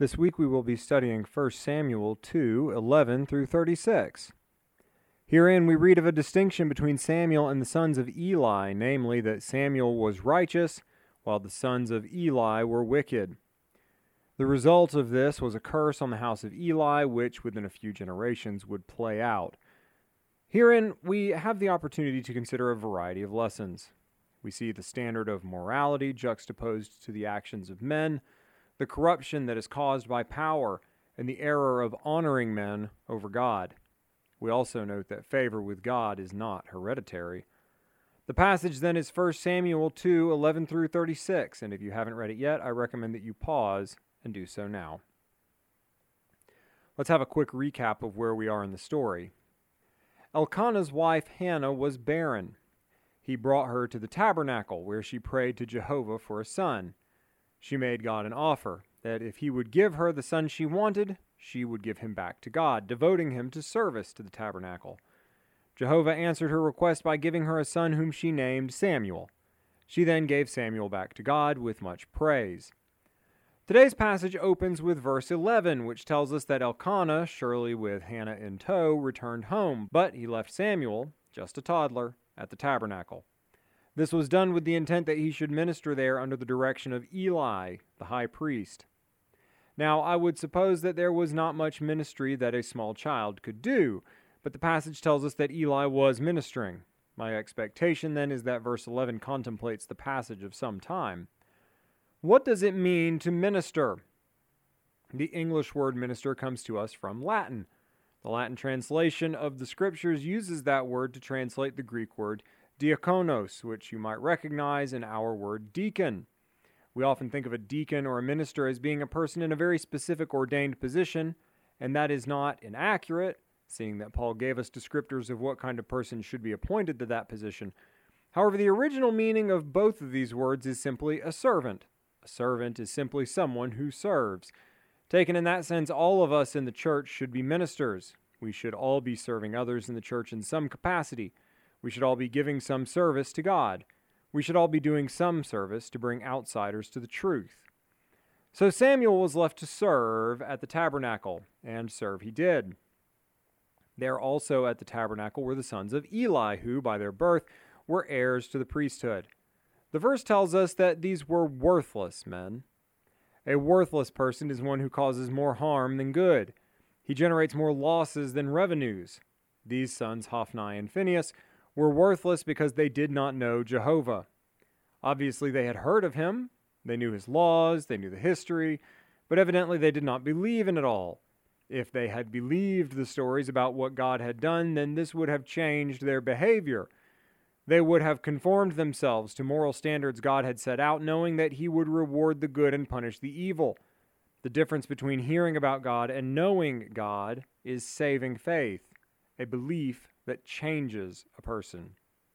This week we will be studying 1 Samuel 2:11 through 36. Herein we read of a distinction between Samuel and the sons of Eli, namely that Samuel was righteous, while the sons of Eli were wicked. The result of this was a curse on the house of Eli, which within a few generations would play out. Herein we have the opportunity to consider a variety of lessons. We see the standard of morality juxtaposed to the actions of men, the corruption that is caused by power, and the error of honoring men over God. We also note that favor with God is not hereditary. The passage then is 1 Samuel 2:11 through 36, and if you haven't read it yet, I recommend that you pause and do so now. Let's have a quick recap of where we are in the story. Elkanah's wife Hannah was barren. He brought her to the tabernacle, where she prayed to Jehovah for a son. She made God an offer that if he would give her the son she wanted, she would give him back to God, devoting him to service to the tabernacle. Jehovah answered her request by giving her a son whom she named Samuel. She then gave Samuel back to God with much praise. Today's passage opens with verse 11, which tells us that Elkanah, surely with Hannah in tow, returned home, but he left Samuel, just a toddler, at the tabernacle. This was done with the intent that he should minister there under the direction of Eli, the high priest. Now, I would suppose that there was not much ministry that a small child could do, but the passage tells us that Eli was ministering. My expectation then is that verse 11 contemplates the passage of some time. What does it mean to minister? The English word minister comes to us from Latin. The Latin translation of the scriptures uses that word to translate the Greek word diakonos, which you might recognize in our word deacon. We often think of a deacon or a minister as being a person in a very specific ordained position, and that is not inaccurate, seeing that Paul gave us descriptors of what kind of person should be appointed to that position. However, the original meaning of both of these words is simply a servant. A servant is simply someone who serves. Taken in that sense, all of us in the church should be ministers. We should all be serving others in the church in some capacity. We should all be giving some service to God. We should all be doing some service to bring outsiders to the truth. So Samuel was left to serve at the tabernacle, and serve he did. There also at the tabernacle were the sons of Eli, who, by their birth, were heirs to the priesthood. The verse tells us that these were worthless men. A worthless person is one who causes more harm than good. He generates more losses than revenues. These sons, Hophni and Phinehas, were worthless because they did not know Jehovah. Obviously, they had heard of him. They knew his laws. They knew the history. But evidently, they did not believe in it all. If they had believed the stories about what God had done, then this would have changed their behavior. They would have conformed themselves to moral standards God had set out, knowing that he would reward the good and punish the evil. The difference between hearing about God and knowing God is saving faith, a belief that changes a person.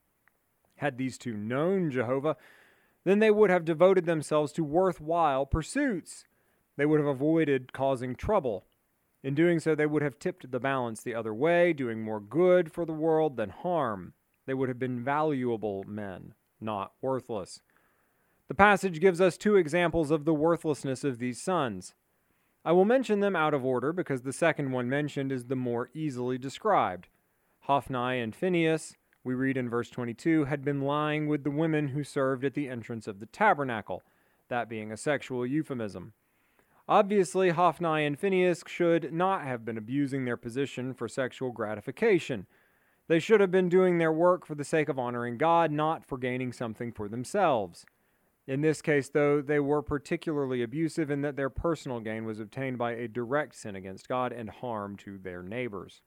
Had these two known Jehovah, then they would have devoted themselves to worthwhile pursuits. They would have avoided causing trouble. In doing so, they would have tipped the balance the other way, doing more good for the world than harm. They would have been valuable men, not worthless. The passage gives us two examples of the worthlessness of these sons. I will mention them out of order because the second one mentioned is the more easily described. Hophni and Phinehas, we read in verse 22, had been lying with the women who served at the entrance of the tabernacle, that being a sexual euphemism. Obviously, Hophni and Phinehas should not have been abusing their position for sexual gratification. They should have been doing their work for the sake of honoring God, not for gaining something for themselves. In this case, though, they were particularly abusive in that their personal gain was obtained by a direct sin against God and harm to their neighbors.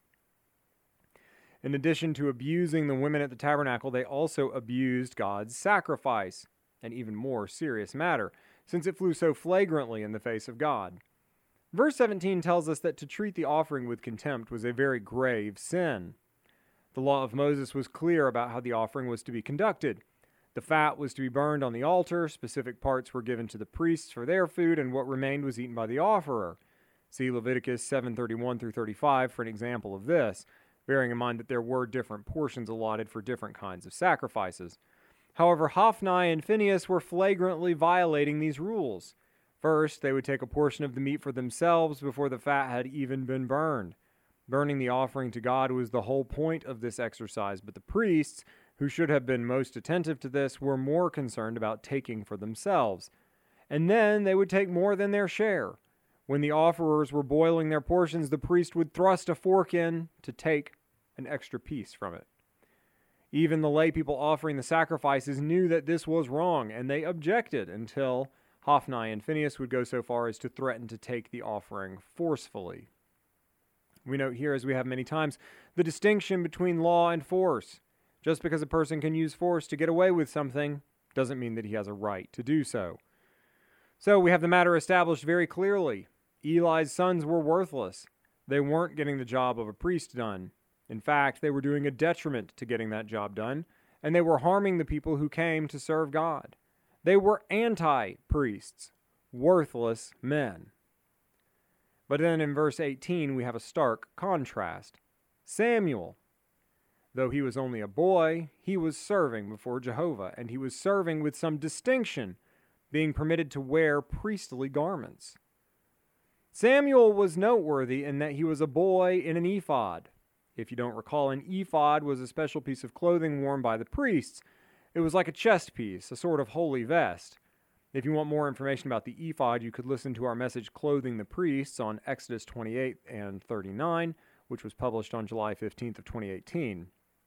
In addition to abusing the women at the tabernacle, they also abused God's sacrifice, an even more serious matter, since it flew so flagrantly in the face of God. Verse 17 tells us that to treat the offering with contempt was a very grave sin. The law of Moses was clear about how the offering was to be conducted. The fat was to be burned on the altar, specific parts were given to the priests for their food, and what remained was eaten by the offerer. See Leviticus 7:31 through 35 for an example of this, bearing in mind that there were different portions allotted for different kinds of sacrifices. However, Hophni and Phinehas were flagrantly violating these rules. First, they would take a portion of the meat for themselves before the fat had even been burned. Burning the offering to God was the whole point of this exercise, but the priests, who should have been most attentive to this, were more concerned about taking for themselves. And then they would take more than their share. When the offerers were boiling their portions, the priest would thrust a fork in to take an extra piece from it. Even the lay people offering the sacrifices knew that this was wrong, and they objected until Hophni and Phinehas would go so far as to threaten to take the offering forcefully. We note here, as we have many times, the distinction between law and force. Just because a person can use force to get away with something doesn't mean that he has a right to do so. So we have the matter established very clearly. Eli's sons were worthless. They weren't getting the job of a priest done. In fact, they were doing a detriment to getting that job done, and they were harming the people who came to serve God. They were anti-priests, worthless men. But then in verse 18, we have a stark contrast. Samuel, though he was only a boy, he was serving before Jehovah, and he was serving with some distinction, being permitted to wear priestly garments. Samuel was noteworthy in that he was a boy in an ephod. If you don't recall, an ephod was a special piece of clothing worn by the priests. It was like a chest piece, a sort of holy vest. If you want more information about the ephod, you could listen to our message, Clothing the Priests, on Exodus 28 and 39, which was published on July 15th of 2018.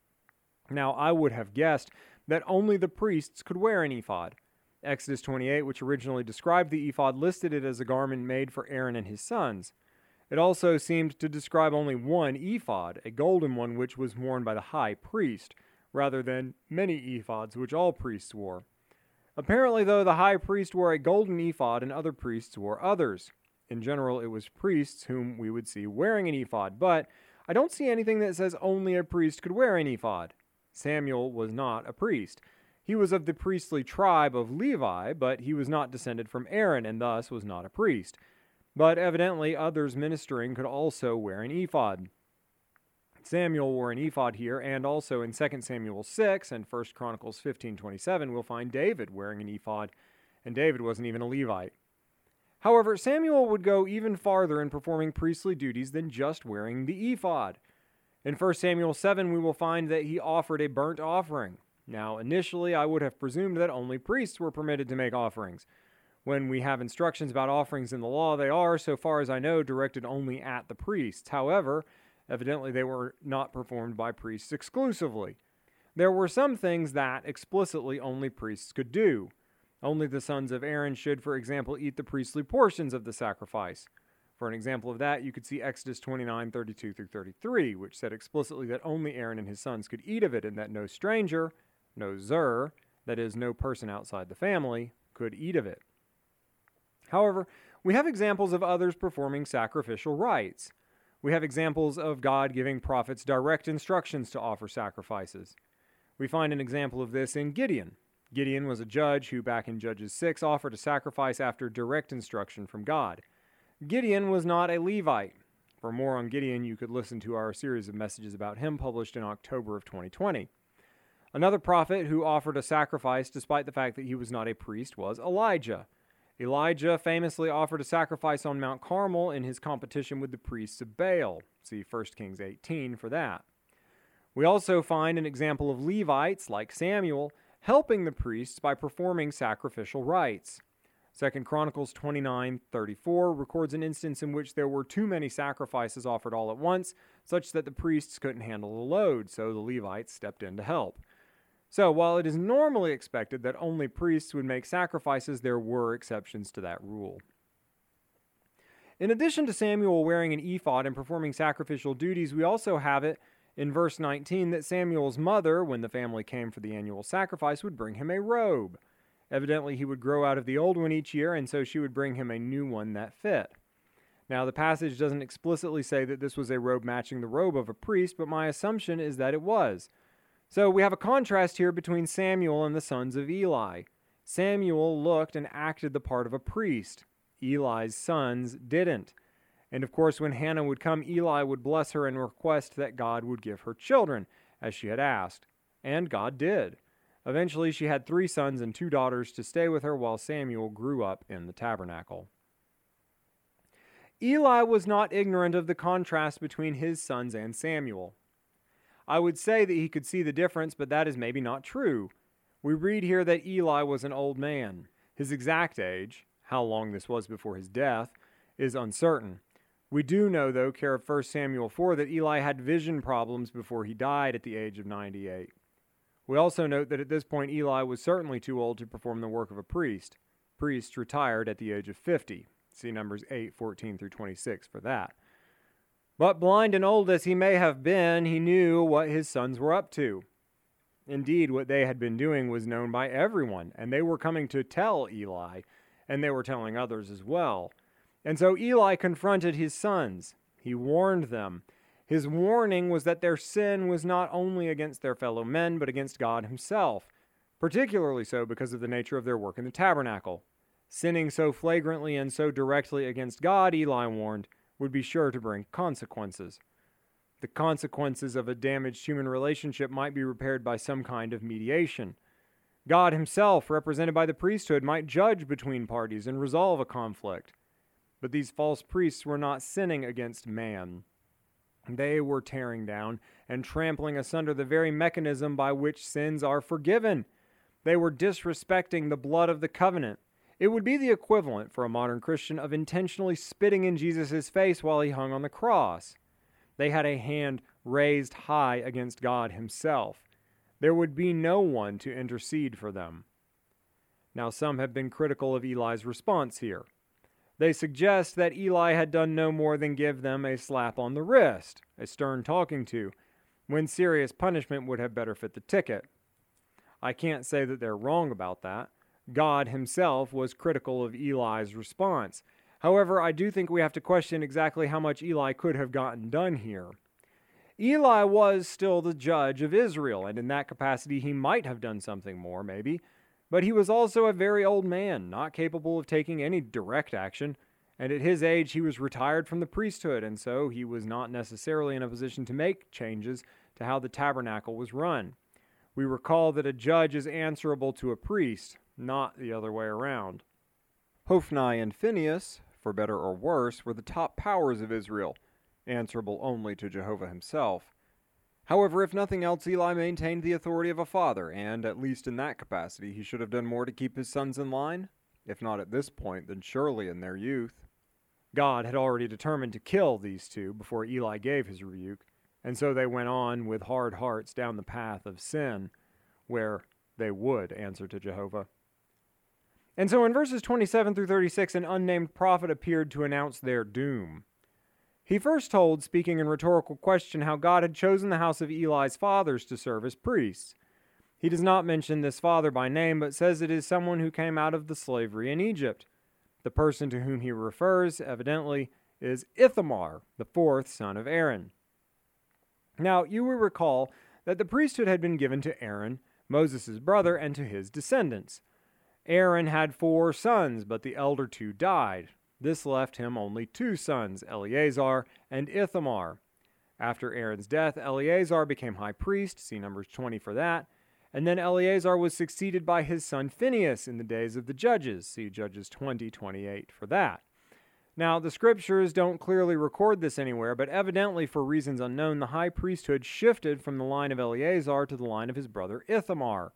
Now, I would have guessed that only the priests could wear an ephod. Exodus 28, which originally described the ephod, listed it as a garment made for Aaron and his sons. It also seemed to describe only one ephod, a golden one which was worn by the high priest, rather than many ephods which all priests wore. Apparently, though, the high priest wore a golden ephod and other priests wore others. In general, it was priests whom we would see wearing an ephod, but I don't see anything that says only a priest could wear an ephod. Samuel was not a priest. He was of the priestly tribe of Levi, but he was not descended from Aaron and thus was not a priest. But evidently, others ministering could also wear an ephod. Samuel wore an ephod here, and also in 2 Samuel 6 and 1 Chronicles 15:27, we'll find David wearing an ephod, and David wasn't even a Levite. However, Samuel would go even farther in performing priestly duties than just wearing the ephod. In 1 Samuel 7, we will find that he offered a burnt offering. Now, initially, I would have presumed that only priests were permitted to make offerings. When we have instructions about offerings in the law, they are, so far as I know, directed only at the priests. However, evidently they were not performed by priests exclusively. There were some things that explicitly only priests could do. Only the sons of Aaron should, for example, eat the priestly portions of the sacrifice. For an example of that, you could see Exodus 29:32-33, which said explicitly that only Aaron and his sons could eat of it, and that no stranger, no zer, that is, no person outside the family, could eat of it. However, we have examples of others performing sacrificial rites. We have examples of God giving prophets direct instructions to offer sacrifices. We find an example of this in Gideon. Gideon was a judge who, back in Judges 6, offered a sacrifice after direct instruction from God. Gideon was not a Levite. For more on Gideon, you could listen to our series of messages about him published in October of 2020. Another prophet who offered a sacrifice despite the fact that he was not a priest was Elijah. Elijah famously offered a sacrifice on Mount Carmel in his competition with the priests of Baal. See 1 Kings 18 for that. We also find an example of Levites, like Samuel, helping the priests by performing sacrificial rites. 2 Chronicles 29:34 records an instance in which there were too many sacrifices offered all at once, such that the priests couldn't handle the load, so the Levites stepped in to help. So, while it is normally expected that only priests would make sacrifices, there were exceptions to that rule. In addition to Samuel wearing an ephod and performing sacrificial duties, we also have it in verse 19 that Samuel's mother, when the family came for the annual sacrifice, would bring him a robe. Evidently, he would grow out of the old one each year, and so she would bring him a new one that fit. Now, the passage doesn't explicitly say that this was a robe matching the robe of a priest, but my assumption is that it was. So we have a contrast here between Samuel and the sons of Eli. Samuel looked and acted the part of a priest. Eli's sons didn't. And of course, when Hannah would come, Eli would bless her and request that God would give her children, as she had asked. And God did. Eventually, she had 3 sons and 2 daughters to stay with her while Samuel grew up in the tabernacle. Eli was not ignorant of the contrast between his sons and Samuel. I would say that he could see the difference, but that is maybe not true. We read here that Eli was an old man. His exact age, how long this was before his death, is uncertain. We do know, though, care of 1 Samuel 4, that Eli had vision problems before he died at the age of 98. We also note that at this point Eli was certainly too old to perform the work of a priest. Priests retired at the age of 50. See Numbers 8:14 through 26 for that. But blind and old as he may have been, he knew what his sons were up to. Indeed, what they had been doing was known by everyone, and they were coming to tell Eli, and they were telling others as well. And so Eli confronted his sons. He warned them. His warning was that their sin was not only against their fellow men, but against God himself, particularly so because of the nature of their work in the tabernacle. Sinning so flagrantly and so directly against God, Eli warned, would be sure to bring consequences. The consequences of a damaged human relationship might be repaired by some kind of mediation. God himself, represented by the priesthood, might judge between parties and resolve a conflict. But these false priests were not sinning against man. They were tearing down and trampling asunder the very mechanism by which sins are forgiven. They were disrespecting the blood of the covenant. It would be the equivalent for a modern Christian of intentionally spitting in Jesus' face while he hung on the cross. They had a hand raised high against God himself. There would be no one to intercede for them. Now, some have been critical of Eli's response here. They suggest that Eli had done no more than give them a slap on the wrist, a stern talking to, when serious punishment would have better fit the ticket. I can't say that they're wrong about that. God himself was critical of Eli's response. However, I do think we have to question exactly how much Eli could have gotten done here. Eli was still the judge of Israel, and in that capacity he might have done something more, maybe. But he was also a very old man, not capable of taking any direct action, and at his age he was retired from the priesthood, and so he was not necessarily in a position to make changes to how the tabernacle was run. We recall that a judge is answerable to a priest, not the other way around. Hophni and Phinehas, for better or worse, were the top powers of Israel, answerable only to Jehovah himself. However, if nothing else, Eli maintained the authority of a father, and, at least in that capacity, he should have done more to keep his sons in line, if not at this point, then surely in their youth. God had already determined to kill these two before Eli gave his rebuke, and so they went on with hard hearts down the path of sin, where they would answer to Jehovah. And so in verses 27 through 36, an unnamed prophet appeared to announce their doom. He first told, speaking in rhetorical question, how God had chosen the house of Eli's fathers to serve as priests. He does not mention this father by name, but says it is someone who came out of the slavery in Egypt. The person to whom he refers, evidently, is Ithamar, the 4th son of Aaron. Now, you will recall that the priesthood had been given to Aaron, Moses' brother, and to his descendants. Aaron had 4 sons, but the elder 2 died. This left him only 2 sons, Eleazar and Ithamar. After Aaron's death, Eleazar became high priest, see Numbers 20 for that, and then Eleazar was succeeded by his son Phinehas in the days of the judges, see Judges 20:28 for that. Now, the scriptures don't clearly record this anywhere, but evidently for reasons unknown, the high priesthood shifted from the line of Eleazar to the line of his brother Ithamar.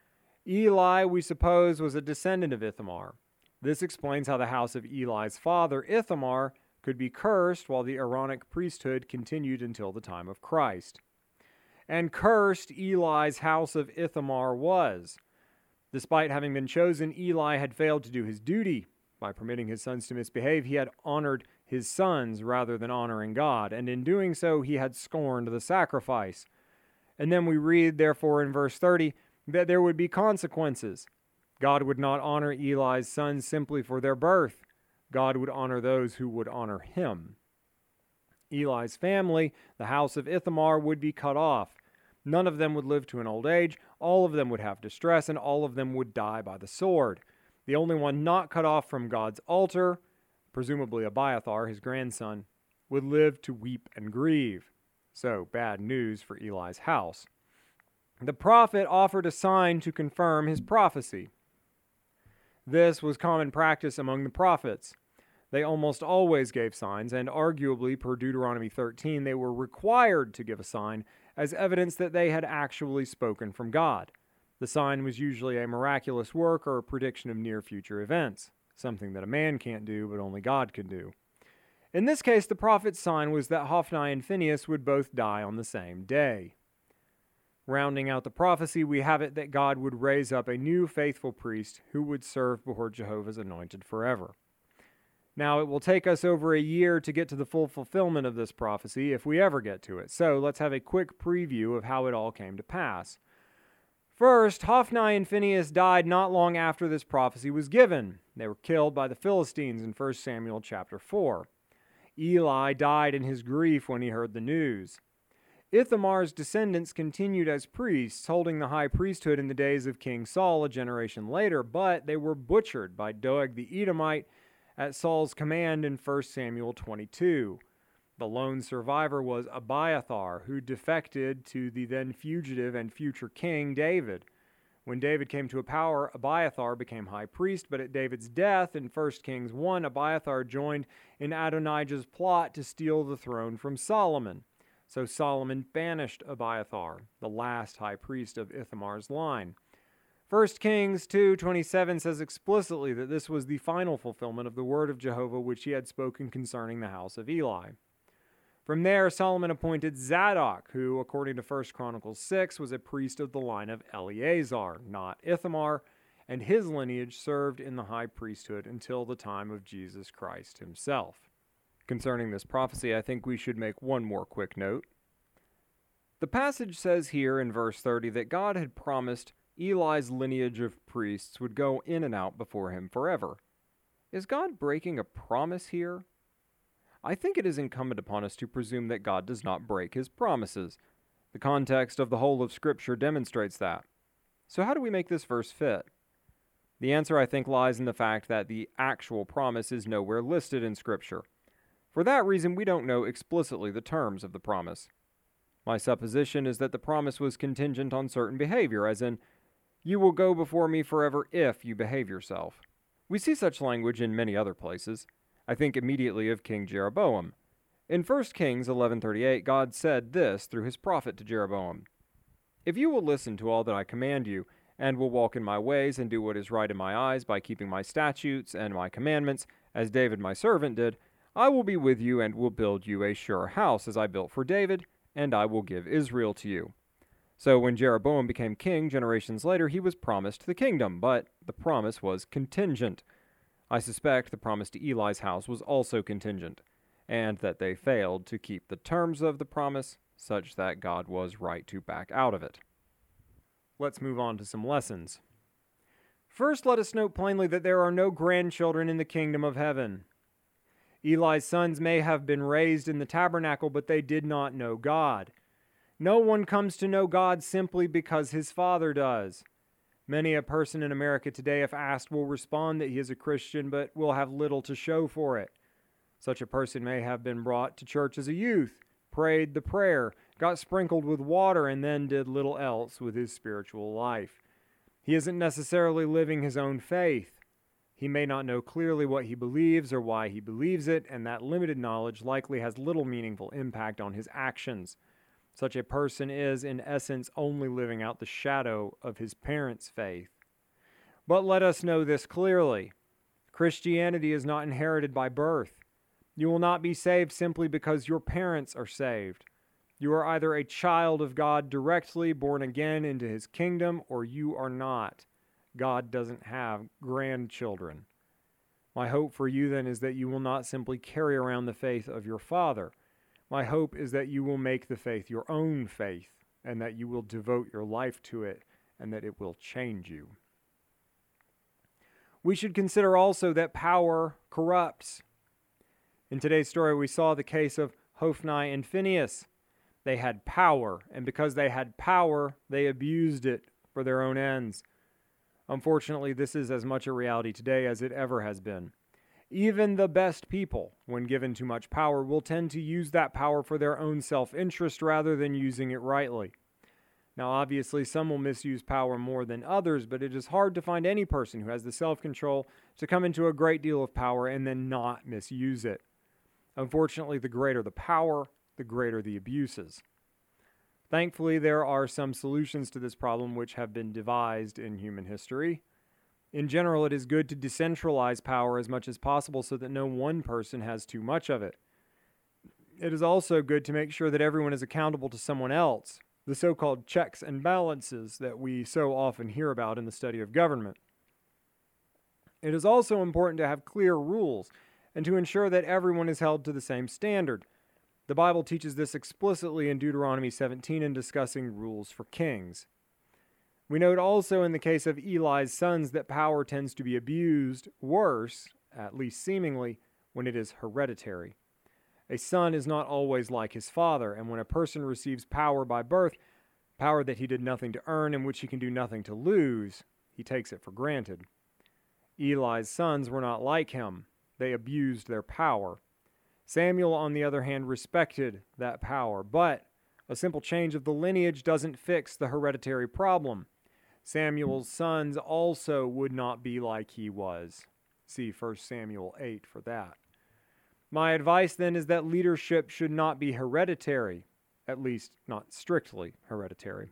Eli, we suppose, was a descendant of Ithamar. This explains how the house of Eli's father, Ithamar, could be cursed while the Aaronic priesthood continued until the time of Christ. And cursed Eli's house of Ithamar was. Despite having been chosen, Eli had failed to do his duty. By permitting his sons to misbehave, he had honored his sons rather than honoring God, and in doing so, he had scorned the sacrifice. And then we read, therefore, in verse 30, that there would be consequences. God would not honor Eli's sons simply for their birth. God would honor those who would honor him. Eli's family, the house of Ithamar, would be cut off. None of them would live to an old age, all of them would have distress, and all of them would die by the sword. The only one not cut off from God's altar, presumably Abiathar, his grandson, would live to weep and grieve. So, bad news for Eli's house. The prophet offered a sign to confirm his prophecy. This was common practice among the prophets. They almost always gave signs, and arguably, per Deuteronomy 13, they were required to give a sign as evidence that they had actually spoken from God. The sign was usually a miraculous work or a prediction of near future events, something that a man can't do but only God can do. In this case, the prophet's sign was that Hophni and Phinehas would both die on the same day. Rounding out the prophecy, we have it that God would raise up a new faithful priest who would serve before Jehovah's anointed forever. Now, it will take us over a year to get to the full fulfillment of this prophecy, if we ever get to it. So let's have a quick preview of how it all came to pass. First, Hophni and Phinehas died not long after this prophecy was given. They were killed by the Philistines in 1 Samuel chapter 4. Eli died in his grief when he heard the news. Ithamar's descendants continued as priests, holding the high priesthood in the days of King Saul a generation later, but they were butchered by Doeg the Edomite at Saul's command in 1 Samuel 22. The lone survivor was Abiathar, who defected to the then fugitive and future king David. When David came to power, Abiathar became high priest, but at David's death in 1 Kings 1, Abiathar joined in Adonijah's plot to steal the throne from Solomon. So Solomon banished Abiathar, the last high priest of Ithamar's line. 1 Kings 2:27 says explicitly that this was the final fulfillment of the word of Jehovah which he had spoken concerning the house of Eli. From there, Solomon appointed Zadok, who, according to 1 Chronicles 6, was a priest of the line of Eleazar, not Ithamar, and his lineage served in the high priesthood until the time of Jesus Christ himself. Concerning this prophecy, I think we should make one more quick note. The passage says here in verse 30 that God had promised Eli's lineage of priests would go in and out before him forever. Is God breaking a promise here? I think it is incumbent upon us to presume that God does not break his promises. The context of the whole of Scripture demonstrates that. So how do we make this verse fit? The answer, I think, lies in the fact that the actual promise is nowhere listed in Scripture. For that reason, we don't know explicitly the terms of the promise. My supposition is that the promise was contingent on certain behavior, as in, "You will go before me forever if you behave yourself." We see such language in many other places. I think immediately of King Jeroboam. In 1 Kings 11:38, God said this through his prophet to Jeroboam, "If you will listen to all that I command you, and will walk in my ways and do what is right in my eyes by keeping my statutes and my commandments, as David my servant did, I will be with you and will build you a sure house, as I built for David, and I will give Israel to you." So when Jeroboam became king generations later, he was promised the kingdom, but the promise was contingent. I suspect the promise to Eli's house was also contingent, and that they failed to keep the terms of the promise such that God was right to back out of it. Let's move on to some lessons. First, let us note plainly that there are no grandchildren in the kingdom of heaven. Eli's sons may have been raised in the tabernacle, but they did not know God. No one comes to know God simply because his father does. Many a person in America today, if asked, will respond that he is a Christian, but will have little to show for it. Such a person may have been brought to church as a youth, prayed the prayer, got sprinkled with water, and then did little else with his spiritual life. He isn't necessarily living his own faith. He may not know clearly what he believes or why he believes it, and that limited knowledge likely has little meaningful impact on his actions. Such a person is, in essence, only living out the shadow of his parents' faith. But let us know this clearly. Christianity is not inherited by birth. You will not be saved simply because your parents are saved. You are either a child of God directly born again into his kingdom, or you are not. God doesn't have grandchildren. My hope for you then is that you will not simply carry around the faith of your father. My hope is that you will make the faith your own faith, and that you will devote your life to it, and that it will change you. We should consider also that power corrupts. In today's story, we saw the case of Hophni and Phinehas. They had power, and because they had power, they abused it for their own ends. Unfortunately, this is as much a reality today as it ever has been. Even the best people, when given too much power, will tend to use that power for their own self-interest rather than using it rightly. Now, obviously, some will misuse power more than others, but it is hard to find any person who has the self-control to come into a great deal of power and then not misuse it. Unfortunately, the greater the power, the greater the abuses. Thankfully, there are some solutions to this problem which have been devised in human history. In general, it is good to decentralize power as much as possible so that no one person has too much of it. It is also good to make sure that everyone is accountable to someone else, the so-called checks and balances that we so often hear about in the study of government. It is also important to have clear rules and to ensure that everyone is held to the same standard. The Bible teaches this explicitly in Deuteronomy 17 in discussing rules for kings. We note also in the case of Eli's sons that power tends to be abused worse, at least seemingly, when it is hereditary. A son is not always like his father, and when a person receives power by birth, power that he did nothing to earn and which he can do nothing to lose, he takes it for granted. Eli's sons were not like him. They abused their power. Samuel, on the other hand, respected that power, but a simple change of the lineage doesn't fix the hereditary problem. Samuel's sons also would not be like he was. See 1 Samuel 8 for that. My advice then is that leadership should not be hereditary, at least not strictly hereditary.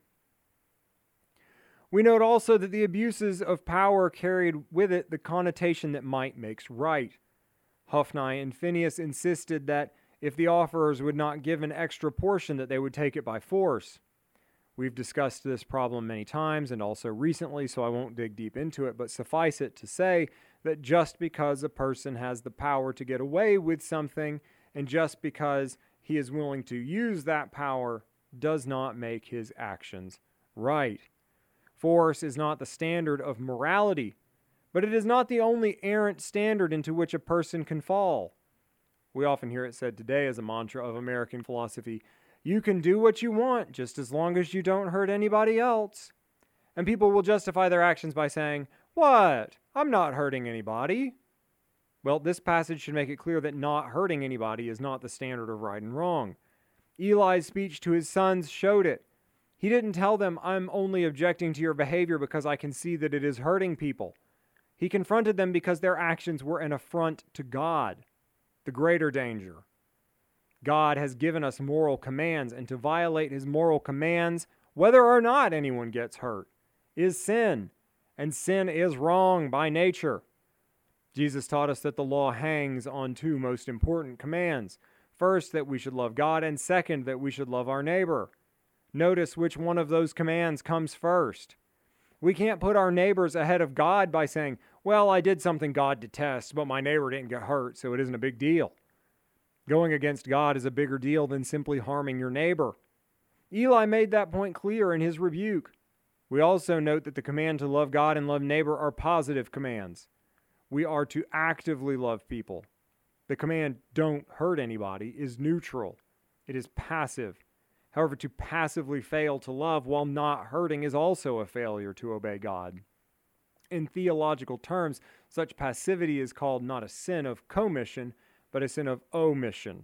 We note also that the abuses of power carried with it the connotation that might makes right. Hophni and Phinehas insisted that if the offerers would not give an extra portion, that they would take it by force. We've discussed this problem many times and also recently, so I won't dig deep into it, but suffice it to say that just because a person has the power to get away with something, and just because he is willing to use that power, does not make his actions right. Force is not the standard of morality, but it is not the only errant standard into which a person can fall. We often hear it said today as a mantra of American philosophy, you can do what you want just as long as you don't hurt anybody else. And people will justify their actions by saying, what? I'm not hurting anybody. Well, this passage should make it clear that not hurting anybody is not the standard of right and wrong. Eli's speech to his sons showed it. He didn't tell them, I'm only objecting to your behavior because I can see that it is hurting people. He confronted them because their actions were an affront to God, the greater danger. God has given us moral commands, and to violate his moral commands, whether or not anyone gets hurt, is sin, and sin is wrong by nature. Jesus taught us that the law hangs on two most important commands. First, that we should love God, and second, that we should love our neighbor. Notice which one of those commands comes first. We can't put our neighbors ahead of God by saying, well, I did something God detests, but my neighbor didn't get hurt, so it isn't a big deal. Going against God is a bigger deal than simply harming your neighbor. Eli made that point clear in his rebuke. We also note that the command to love God and love neighbor are positive commands. We are to actively love people. The command, don't hurt anybody, is neutral. It is passive. However, to passively fail to love while not hurting is also a failure to obey God. In theological terms, such passivity is called not a sin of commission, but a sin of omission.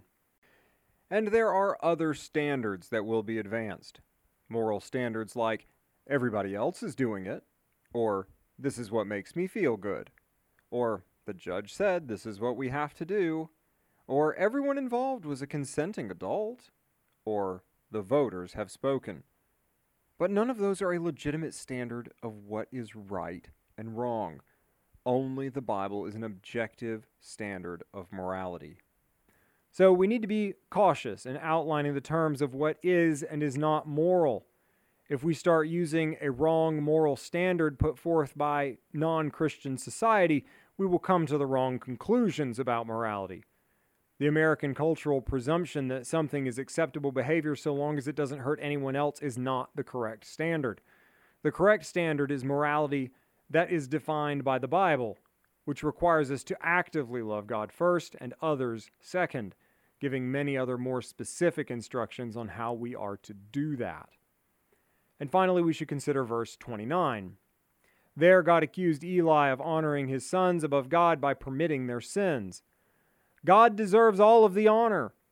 And there are other standards that will be advanced. Moral standards like, everybody else is doing it, or this is what makes me feel good, or the judge said this is what we have to do, or everyone involved was a consenting adult, or the voters have spoken. But none of those are a legitimate standard of what is right and wrong. Only the Bible is an objective standard of morality. So we need to be cautious in outlining the terms of what is and is not moral. If we start using a wrong moral standard put forth by non-Christian society, we will come to the wrong conclusions about morality. The American cultural presumption that something is acceptable behavior so long as it doesn't hurt anyone else is not the correct standard. The correct standard is morality that is defined by the Bible, which requires us to actively love God first and others second, giving many other more specific instructions on how we are to do that. And finally, we should consider verse 29. There, God accused Eli of honoring his sons above God by permitting their sins. God deserves all of the honor.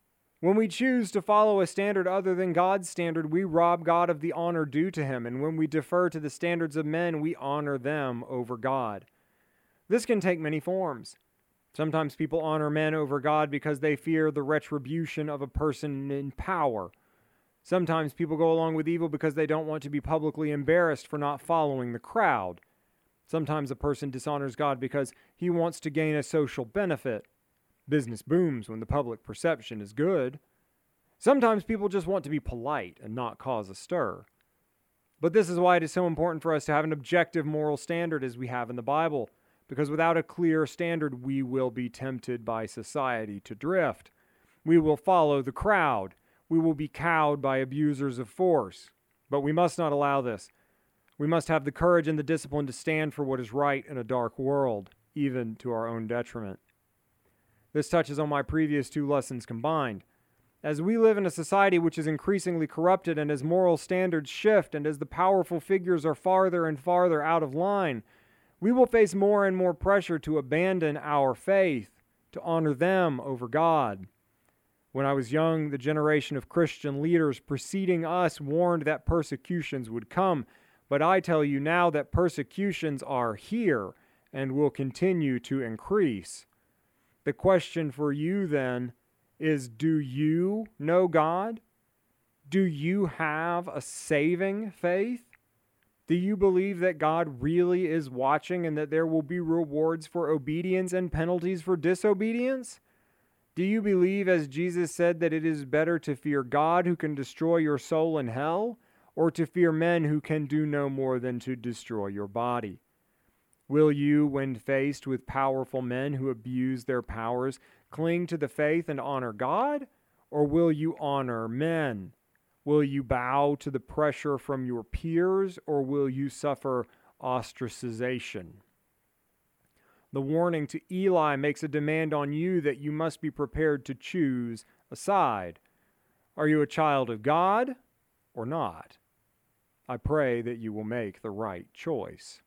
When we choose to follow a standard other than God's standard, we rob God of the honor due to him, and when we defer to the standards of men, we honor them over God. This can take many forms. Sometimes people honor men over God because they fear the retribution of a person in power. Sometimes people go along with evil because they don't want to be publicly embarrassed for not following the crowd. Sometimes a person dishonors God because he wants to gain a social benefit. Business booms when the public perception is good. Sometimes people just want to be polite and not cause a stir. But this is why it is so important for us to have an objective moral standard as we have in the Bible, because without a clear standard, we will be tempted by society to drift. We will follow the crowd. We will be cowed by abusers of force. But we must not allow this. We must have the courage and the discipline to stand for what is right in a dark world, even to our own detriment. This touches on my previous two lessons combined. As we live in a society which is increasingly corrupted, and as moral standards shift, and as the powerful figures are farther and farther out of line, we will face more and more pressure to abandon our faith, to honor them over God. When I was young, the generation of Christian leaders preceding us warned that persecutions would come, but I tell you now that persecutions are here and will continue to increase. The question for you then is, do you know God? Do you have a saving faith? Do you believe that God really is watching and that there will be rewards for obedience and penalties for disobedience? Do you believe, as Jesus said, that it is better to fear God who can destroy your soul in hell, or to fear men who can do no more than to destroy your body? Will you, when faced with powerful men who abuse their powers, cling to the faith and honor God? Or will you honor men? Will you bow to the pressure from your peers, or will you suffer ostracization? The warning to Eli makes a demand on you that you must be prepared to choose a side. Are you a child of God or not? I pray that you will make the right choice.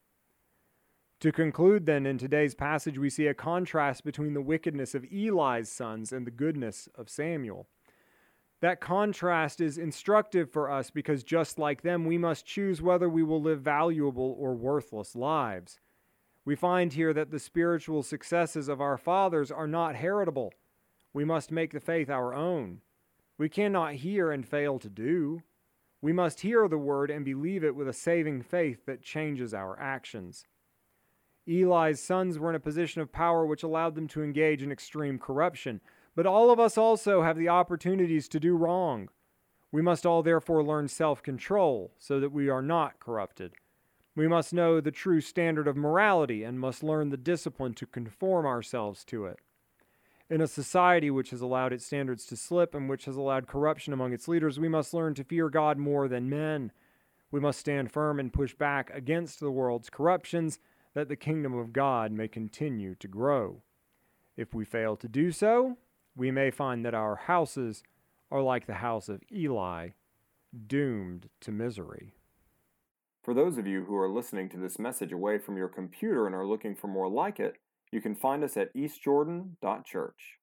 To conclude then, in today's passage, we see a contrast between the wickedness of Eli's sons and the goodness of Samuel. That contrast is instructive for us because just like them, we must choose whether we will live valuable or worthless lives. We find here that the spiritual successes of our fathers are not heritable. We must make the faith our own. We cannot hear and fail to do. We must hear the word and believe it with a saving faith that changes our actions. Eli's sons were in a position of power which allowed them to engage in extreme corruption. But all of us also have the opportunities to do wrong. We must all therefore learn self-control so that we are not corrupted. We must know the true standard of morality and must learn the discipline to conform ourselves to it. In a society which has allowed its standards to slip and which has allowed corruption among its leaders, we must learn to fear God more than men. We must stand firm and push back against the world's corruptions, that the kingdom of God may continue to grow. If we fail to do so, we may find that our houses are like the house of Eli, doomed to misery. For those of you who are listening to this message away from your computer and are looking for more like it, you can find us at eastjordan.church.